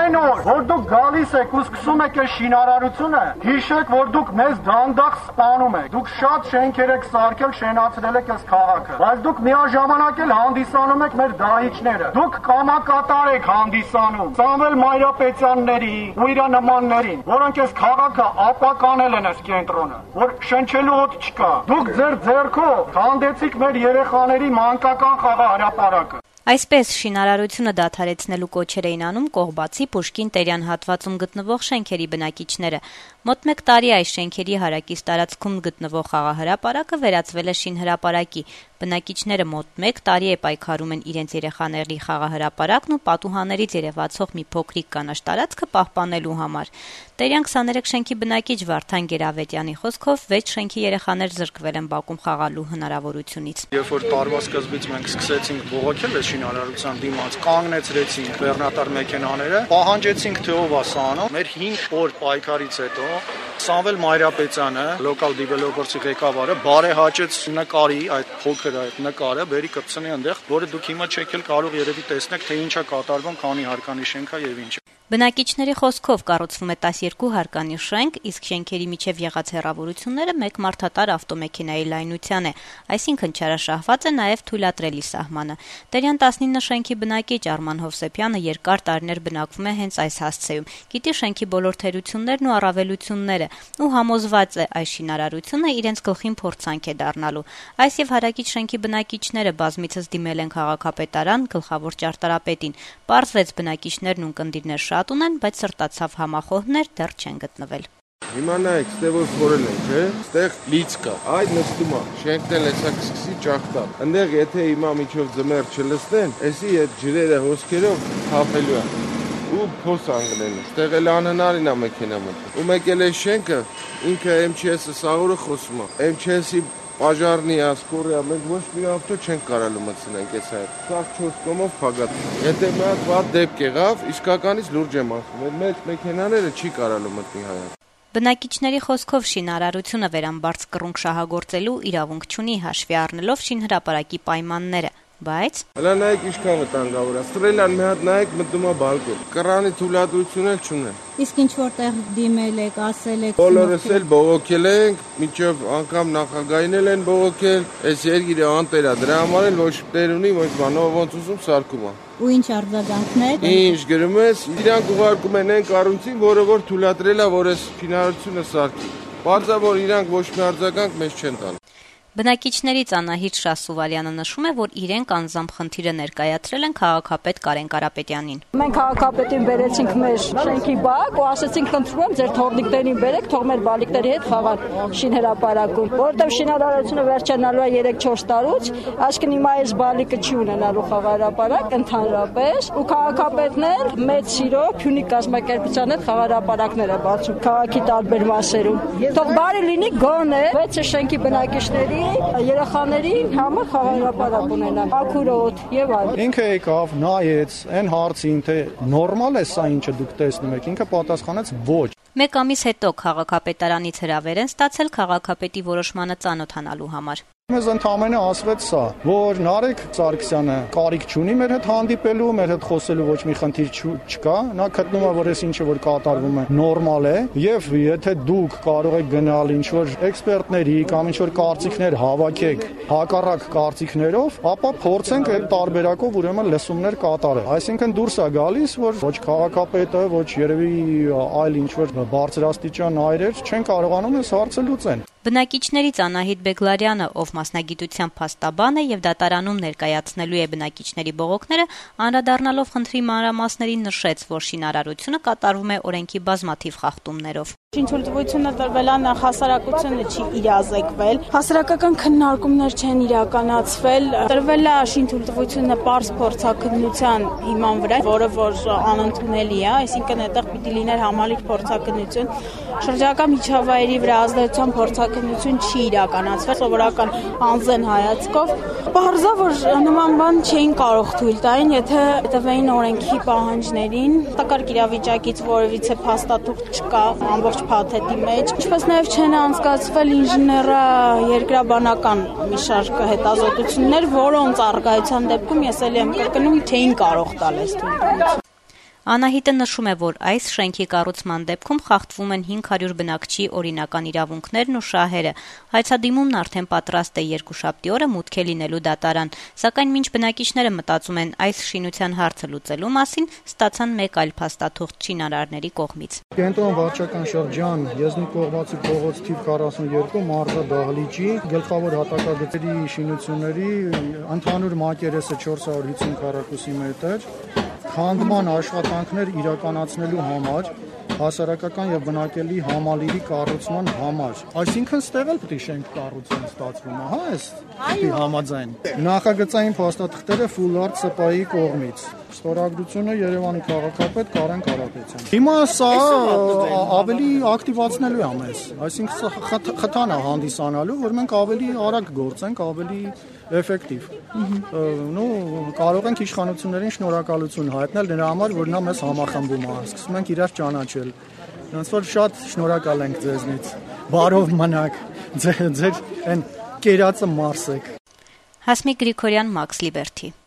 Ամեն օր, որ դուք գալիս եք ու սկսում եք այս շինարարությունը, հիշեք, որ դուք մեզ դանդաղ սպանում եք։ Դուք շատ շենքեր եք սարքել, շենացրել եք այս քաղաքը, բայց դուք միաժամանակ էլ հանդիսանում եք մեր դահիճները։ Դուք կամակատար եք հանդիսանում Սամվել Մայրապետյանների ու իր նմաններին, որոնք այս քաղաքը ապականել են այս կենտրոնը, որ շնչելու օդ չկա։ Դուք ձեր ձեռքով քանդեցիք մեր երեխաների մանկական խաղահրապարակը։ Այսպես շինարարությունը դադարեցնելու կոչեր էին անում Կողբացի Պուշկին-Տերյան հատվածում գտնվող շենքերի բնակիչները։ Մոտ 1 տարի այս շենքերի հարակից տարածքում գտնվող խաղահրապարակը վերածվել է շինհրապարակի։ Բնակիչները մոտ 1 տարի է պայքարում են իրենց երեխաների խաղահրապարակն ու պատուհաններից երևացող մի փոքրիկ կանաչ տարածքը պահպանելու համար։ Տերյան 23 շենքի բնակիչ Վարդան Գերավետյանի խոսքով 6 շենքի երեխաներ զրկվել են բակում խաղալու հնարավորությունից։ Երբ որ տարվա սկզբից մենք սկսեցինք բողոքել շինարարության դիմաց, կանգնեցրեցինք բեռնատար մեքենաները, պահանջեցինք թե ով է սա անում։ Մեր 5 օր պայքարից հետո Սամվել Մայրապետյանը, local developer-ի ղեկավարը, բարեհաճեց նկարի այդ փոքր այդ նկարը, բերի կպցնի այնտեղ, որը դուք հիմա չեք էլ կարող երևի տեսնեք, թե ինչ է կատարվում, քանի հարկանի շենք է եւ ինչ։ Բնակիչների խոսքով կառուցվում է 12 հարկանի շենք, իսկ շենքերի միջև եղած հեռավորությունները 1 մարդատար ավտոմեքենայի լայնության է, այսինքն չարաշահված է նաև թույլատրելի սահմանը։ Տերյան 19 շենքի բնակիչ Արման Հովսեփյանը երկար տարիներ բնակվում է հենց այս հասցեում, գիտի շենքի բոլոր թերություններն ու առավելությունները ու համոզված է այս շինարարությունը իրենց գլխին փորձանք է դառնալու։ Այս եւ հարակից շենքի բնակիչները բազմիցս դիմել են քաղաքապետարան, գլխավոր ճարտարապետին։ Պարզվեց բնակիչներն ունկնդիրներ շատ ունեն, բայց սրտացավ համախոհներ դեռ չեն գտնվել։ Հիմա նայեք, ստեղ որ խորել են, չէ՞, ստեղ լիցք կա։ Այդ նստում է, շենքն էլ էսա կսկսի ճախտալ։ Այնտեղ եթե հիմա միջով ձմեռ չլստեն, էսի այդ ջրերը հոսքերով թափելու է։ Ու փոս անգնելու։ Ստեղ էլ անհնարին է մեքենա մտնել։ Ու մեկ էլ է շենքը ինքը MЧS-ը սաղուրը խոսում է։ MЧS-ի Պաժարնի ասկորիա, մենք ոչ մի ավտո չենք կարալու մտցնենք այս հայր։ Սա 4 կոմով փագած։ Եթե մի հատ վատ դեպք եղավ, իսկականից լուրջ եմ ասում։ Այդ մեծ մեքենաները չի կարալու մտնի հայր։ Բնակիչների խոսքով շինարարությունը վերամբարձ կռունկ շահագործելու իրավունք չունի, հաշվի առնելով շինհրապարակի պայմանները, բայց հələ նայեք ինչքան վտանգավոր է։ Ստրելան մի հատ նայեք մտնում է բալկոն։ Կռանի թույլատվություն էլ չունեն։ Իսկ ինչ որտեղ դիմել եք, ասել եք։ Բոլորս էլ բողոքել ենք, մինչև անգամ նախագահին էլ են բողոքել, այս երկիրը անտեր է, դրա համար էլ ոչ տեր ունի, ոչ բան, ոնց ուզում սարքում է։ Ու ինչ արձագանքներ։ Ինչ գրում ես, իրանք ուղարկում են այն կառույցին, որը որ թույլատրել է, որ այս ֆինանսությունը սարքի։ Բարձա որ իրանք ոչ մի արձագանք մեզ չեն տալու։ Բնակիչներից Անահիտ Շասուվալյանը նշում է, որ իրենք անձամբ խնդիրը ներկայացրել են քաղաքապետ Կարեն Կարապետյանին։ Մենք քաղաքապետին բերեցինք մեր շենքի բակ ու ասացինք խնդրում եմ ձեր թորնիկներին բերեք, թող մեր բալիկների հետ խաղան շինհրապարակում, որովհետև շինարարությունը վերջանալու է 3-4 տարուց, այսինքն հիմա այս բալիկը չի ունենալու խաղահրապարակ ընդհանրապես, ու քաղաքապետն էլ մեծ սիրով Փյունիկ կազմակերպության հետ խաղահրապարակներ է բացում քաղաքի տարբեր մասերում։ Թող բարի լինի գոնե 6 շենքի բնակիչների երեխաների համար խաղահրապարակ ունենան, ակուրոտ եւ այլն։ Ինքը եկավ, նայեց, այն հարցին, թե նորմալ է սա ինչը դուք տեսնում եք, ինքը պատասխանեց ոչ։ Մեկ ամիս հետո քաղաքապետարանից հրավեր են ստացել քաղաքապետի որոշմանը ծանոթանալու համար։ Մեզ ընդամենը ասվեց սա, որ Նարեկ Սարգսյանը կարիք չունի մեր հետ հանդիպելու, մեր հետ խոսելու ոչ մի խնդիր չկա, նա գտնում է, որ այս ինչը որ կատարվում է նորմալ է, եւ եթե դուք կարող եք գնալ ինչ-որ էքսպերտների կամ ինչ-որ կարծիքներ հավաքեք հակառակ կարծիքներով, ապա փորձենք այդ տարբերակով ուրեմն լսումներ կատարել։ Այսինքն դուրս է գալիս, որ ոչ քաղաքապետը, ոչ երևի այլ ինչ-որ բարձրաստիճան այրեր չեն կարողանում այս հարցը լուծեն։ Բնակիչներից Անահիտ Բեգլարյանը, ով մասնագիտությամբ փաստաբան է եւ դատարանում ներկայացնելու է բնակիչների բողոքները, անդրադառնալով խնդրի մանրամասներին նշեց, որ շինարարությունը կատարվում է օրենքի բազմաթիվ խախտումներով։ Շինթույլտվությունը տրվել է նախ հասարակությունը չի իրազեկվել, հասարակական քննարկումներ չեն իրականացվել, տրվել է շինթույլտվությունը պարզ փորձաքննության հիման վրա, որը որ անընդունելի է, այսինքն այդտեղ պիտի լիներ համալիր փորձաքննություն, շրջակա միջավայրի վրա ազդեցության փորձաքննություն չի իրականացվել, սովորական անզեն հայացքով, պարզա որ նման բան չէին կարող թույլ տային, եթե հետևեին օրենքի պահանջներին, տակարկ իրավիճակից որևիցե փաստաթուղթ չկա, ամբողջ փաթեթի մեջ, ինչպես նաև չեն անցկացվել ինժեներա երկրաբանական մի շարք հետազոտություններ, որոնց առկայության դեպքում ես էլ եմ կրկնում չէին կարող տալ այս թույլտվությունը։ Անահիտը նշում է, որ այս շենքի կառուցման դեպքում խախտվում են 500 բնակչի օրինական իրավունքներն ու շահերը։ Հայցադիմումն արդեն պատրաստ է երկուշաբթի օրը մուտք է լինելու դատարան, սակայն մինչ բնակիչները մտածում են այս շինության հարցը լուծելու մասին, ստացան մեկ այլ փաստաթուղթ շինարարների կողմից։ Կենտրոն վարչական շրջան Եզնիկ Կողբացի փողոց թիվ 42 մարզա դահլիճի գլխավոր հատակագծերի շինությունների ընդհանուր մակերեսը 450 քառակուսի մետր քանդման աշխատանքներ իրականացնելու համար հասարակական եւ բնակելի համալիրի կառուցման համար։ Այսինքն ստեղ էլ պետք է շենք կառուցեն ստացվում, ահա էս պետք է համաձայն։ Նախագծային փաստաթղթերը Ֆուլարդ ՍՊ-ի կողմից։ Ստորագրությունը Երևանի քաղաքապետ Կարեն Կարապետյան։ Հիմա սա ավելի ակտիվացնելու է մեզ, այսինքն խթան է հանդիսանալու, որ մենք ավելի արագ գործենք, ավելի էֆեկտիվ։ Կարող ենք իշխանություններին շնորհակալություն հայտնել նրա համար, որ նա մեզ համախմբում է, սկսում ենք իրար ճանաչել։ Ոնց որ շատ շնորհակալ ենք ձեզնից։ Բարով մնաք, ձեր այն կերածը մարսեք։ Հասմիկ Գրիգորյան, Մաքս Լիբերթի։